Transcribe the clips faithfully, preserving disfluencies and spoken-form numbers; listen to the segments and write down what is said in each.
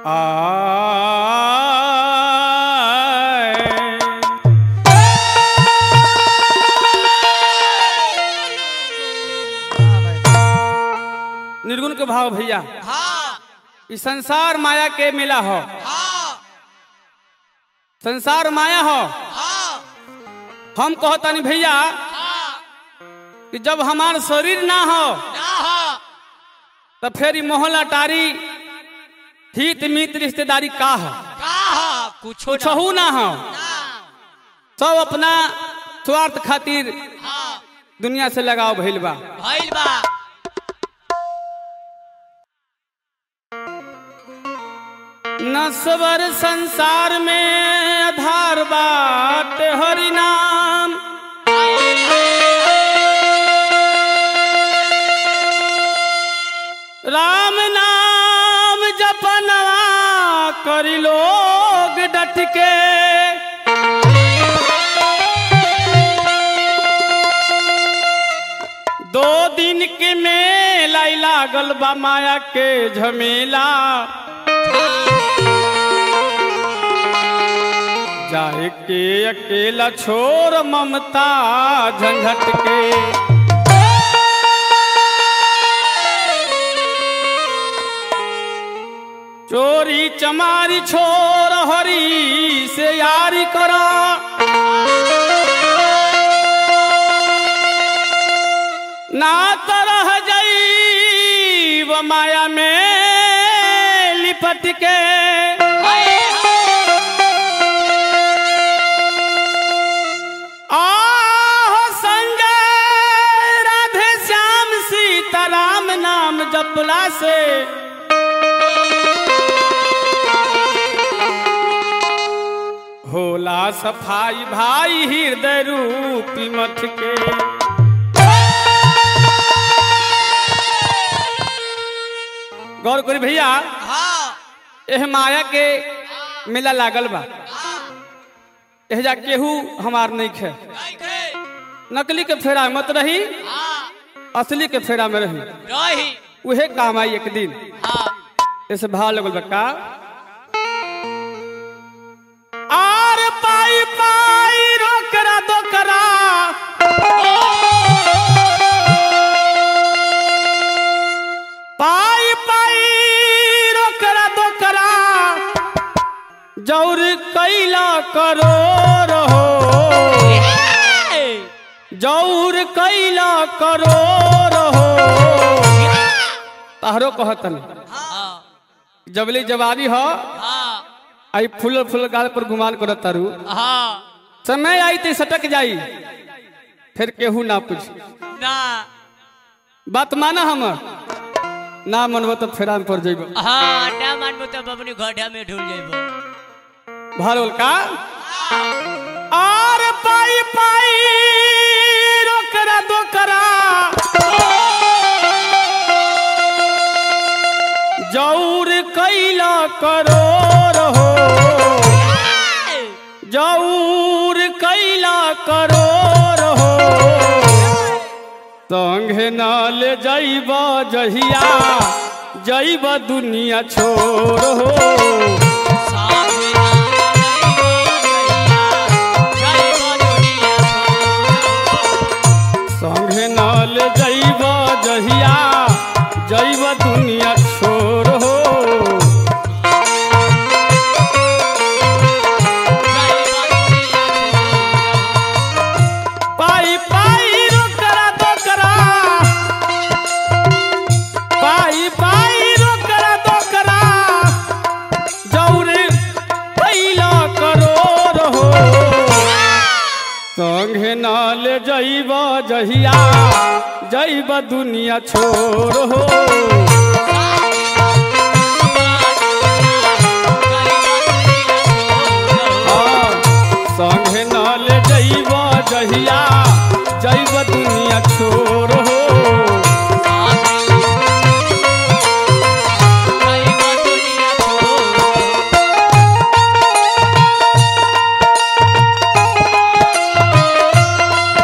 निर्गुण के भाव भैया। हाँ। इस संसार माया के मिला हो। हाँ। संसार माया हो। हाँ। हम कहता नहीं भैया हाँ। कि जब हमार शरीर ना हो ना हो तो फिर मोहल्ला टारी हित मित रिश्तेदारी का हो का हो कुछो कुछ हो ना हो। सब अपना स्वार्थ खातिर हाँ। दुनिया से लगाव भइल बा। भइल बा। नस्वर संसार में आधार बात हरि नाम। राम नाम जपनवा करी लोग डट के। दो दिन के मेला लागल बा माया के झमेला। जाए के अकेला छोड़ ममता झंझट के। चोरी चमारी छोड़ हरी से यारी करा। ना तरह जाई वो माया में लिपट के। जपला से होला सफाई भाई हृदय रूपी मठ के। गौर करी भैया। हाँ। एह माया के मेला लागल बा। एहजा केहू हमार नहीं खे। नकली के फेरा मत रही। हाँ। असली के फेरा में रही रही उहे काम आई एक दिन। हाँ। ऐसे भाव लगल बका। आर पाई पाई रोकरा दो करा। पाई पाई रोकरा दो करा। जौर कैला करो रहो। जौर कैला करो रहो। ताहरो कहतन हाँ। जबली जवाबी हो। हाँ। आई फूल फूल गाल पर गुमान करो तारू। हाँ। समय आई ते सटक जाई फिर केहू ना पूछ। ना बात माना हमर ना मनबो तो फेरान पर जइबो। हाँ ना मानबो तो बबनी गड्ढा में ढूल जाइबो। भारोल का आर पाई पाई रोकरा दो करा। जौर कैला करो रहो। जौर कैला करो रहो। संगे न ले जाइबा जहिया जाइबा दुनिया छोड़ हो। संगे न ले जाइबा जहिया जाइबा दुनिया छोड़ हो। पाई पाई रोकरा दो करा। पाई पाई रोकरा दो करा। जौर कैला करो रहो। संगे न ले जाइबा जहिया जाइबा दुनिया छोड़ हो। संगे न ले जाइबा जहिया जाइबा दुनिया छोड़ हो।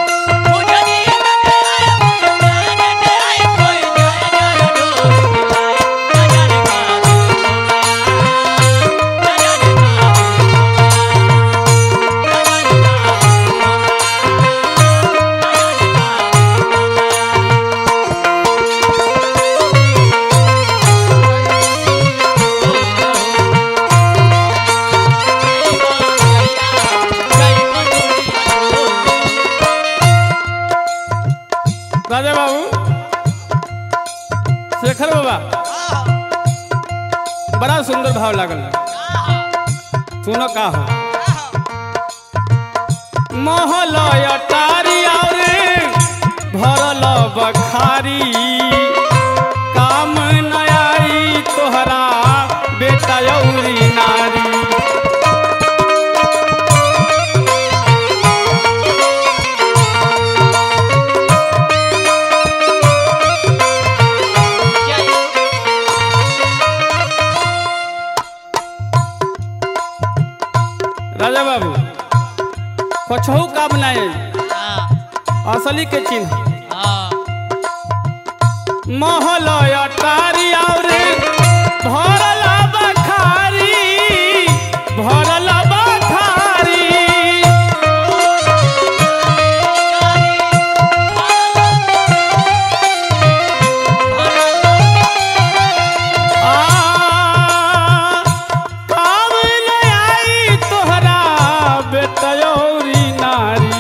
मुझे बड़ा सुंदर भाव लागल। सुनो का हो महल अटारी और भरल बखारी काम नयाई तोहरा बेटा यौरी नारी। राजा बाबू कछहू का बनाए असली के चिन्ह महल अटारी और भरल बखारी भरल बखारी आ काम नयाई तोहरा बेटा यौरी नारी।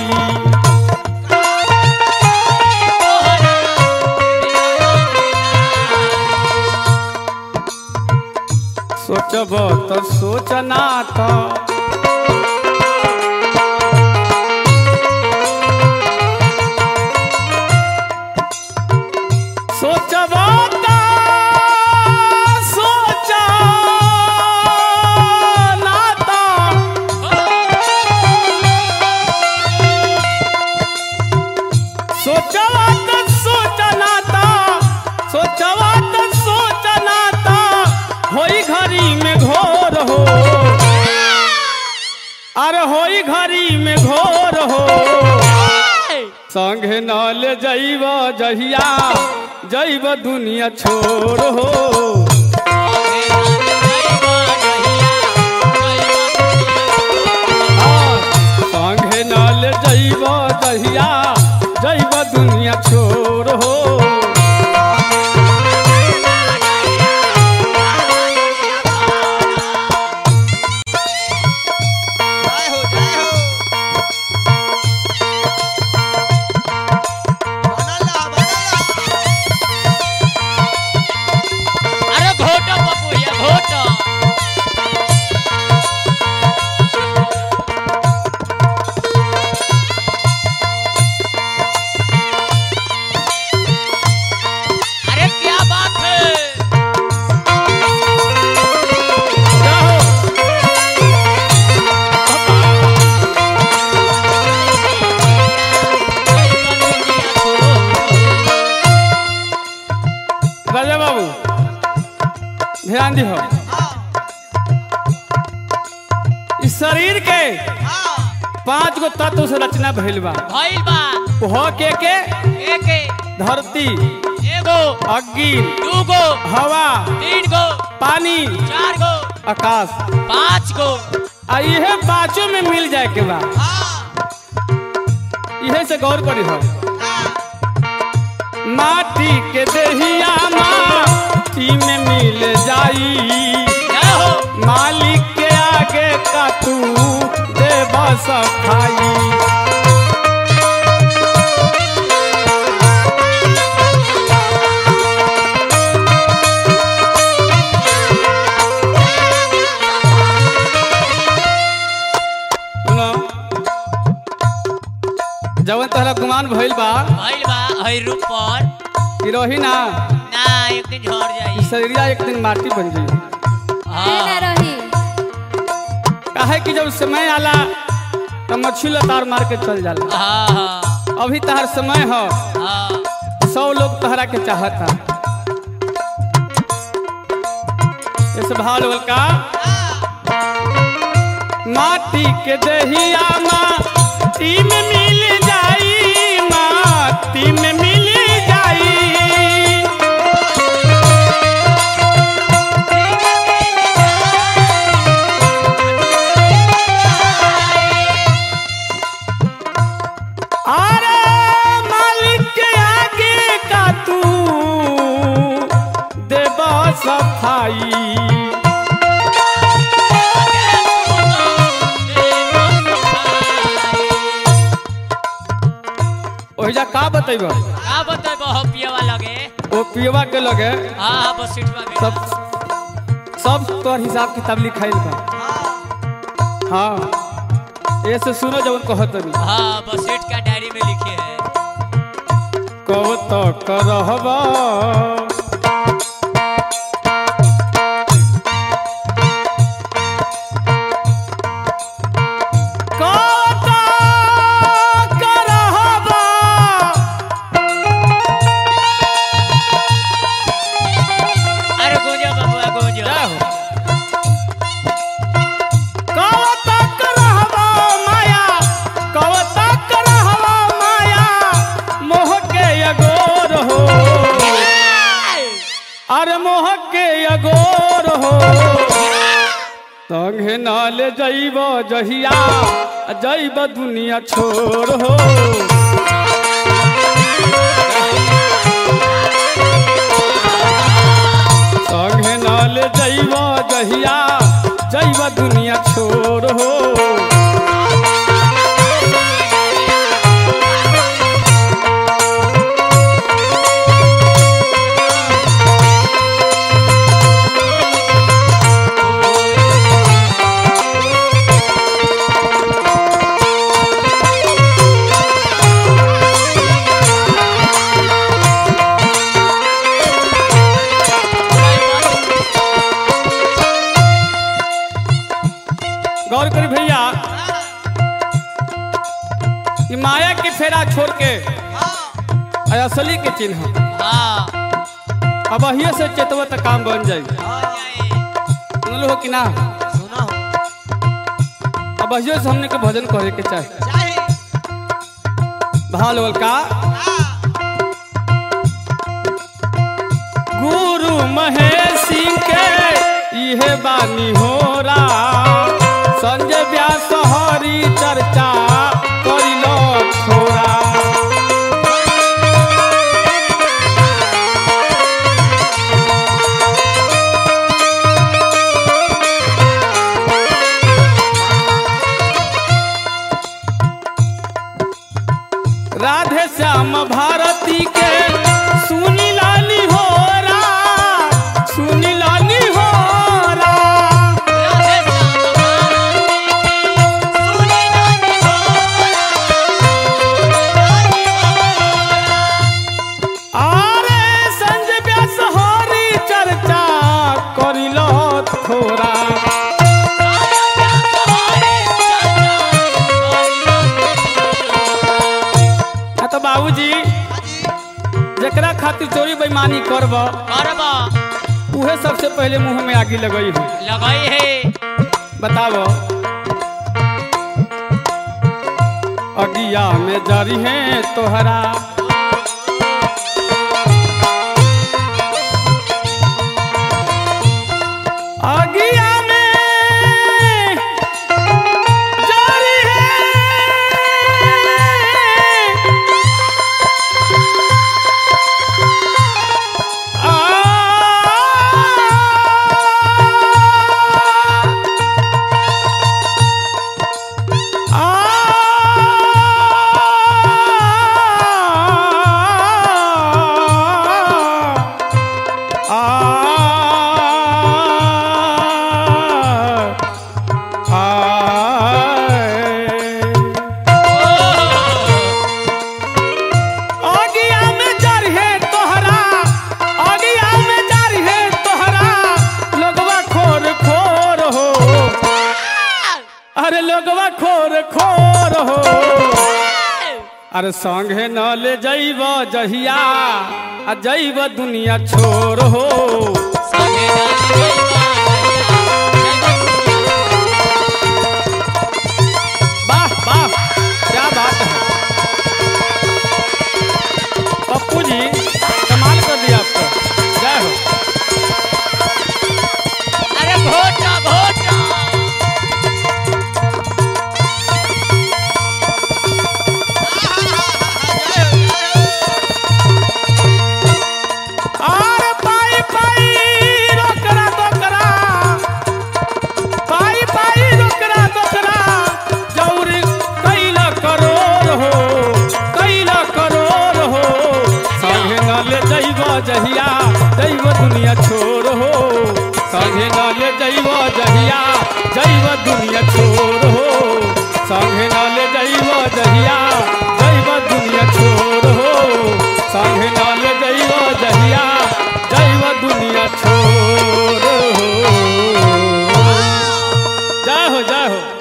सोचब तो सोचना तो सोचब तो सोचना तो सोचब तो सोचना तो सोचब तो सोचना तो होई घड़ी में घोर हो अरे होई घड़ी में घोर हो संगे न ले जइब जहिया जइब दुनिया छोड़ हो। संगे न ले जइब जहिया जइब दुनिया छोड़ हो। राजा बाबू ध्यान दिहो इस शरीर के पांच गो तत्व से रचना भइल बा भइल बा हो के के एके धरती एगो अग्नि दूगो हवा तीन गो पानी चार गो आकाश पांच गो आ इहे पांचों में मिल जाए के बा इहे से गौर करी हो माटी के देहिया माटी में मिल जाई मालिक के आगे का तू दे बस खाई। जवन तोहरा गुमान भइल बा भइल बा हई रूप पर कि रही ना ना एक दिन झड़ जाई शरीरिया एक दिन माटी बन जाई। हां ना रही काहे कि जब समय आला तो मछली लतार मार के चल जाला। हां हां अभी तहर समय हो हां सौ लोग तहरा के चाहता इस भाव लोग का माटी के दहिया माटी में मिल जाई माटी में मिल जाई अरे मालिक के आगे का तू देबा सफाई। ओहिजा का बतैबो का बतैबो हो पियवा लगे ओ पियवा के लगे हां हां बस सीटवा के सब सब तोर हिसाब किताब लिखाइल बा। हाँ ऐसे सुनो जब कहत नहीं। हाँ बस सेठ का डायरी में लिखे है। कब तक रहबा अरे मोह के अगोर हो संगे नाल जैब जहिया जैब दुनिया छोड़ हो। संगे नाल जैब जहिया जैब दुनिया छोड़ हो। गौर करी भैया, ये माया के फेरा छोड़ के असली के चिन्ह अब अहिए से चेतवा तक काम बन जाए। सुनल हो कि ना? सुना हो। अब अहिए से हमने के भजन करे के चाहे। भाल बोल का गुरु महेश सिंह के इहे बानी हो रहा संजय व्यास हरी चर्चा करिलो थोड़ा। राधे श्याम भारती के सुनी लाली हो रहा सुनी लाली हो जकरा खातिर चोरी बेईमानी करब करब उहे सबसे पहले मुंह में आगी लगई है लगाई है। बताओ अगिया में जरी है तोहरा अगिया में जरी है अरे संगे न ले जैब जहिया आ जैब दुनिया छोड़ हो। वाह वाह क्या बात है पप्पू जी, कमाल कर दिया आपको, जय हो। अरे घोटा घोटा अरे पाई पाई रोकरा दोकरा जइब जहिया जइब दुनिया छोड़ हो संगे न ले जइब जहिया जइब दुनिया छोड़ हो संगे न ले जइब जहिया जइब दुनिया छोड़ हो। जय हो जय हो।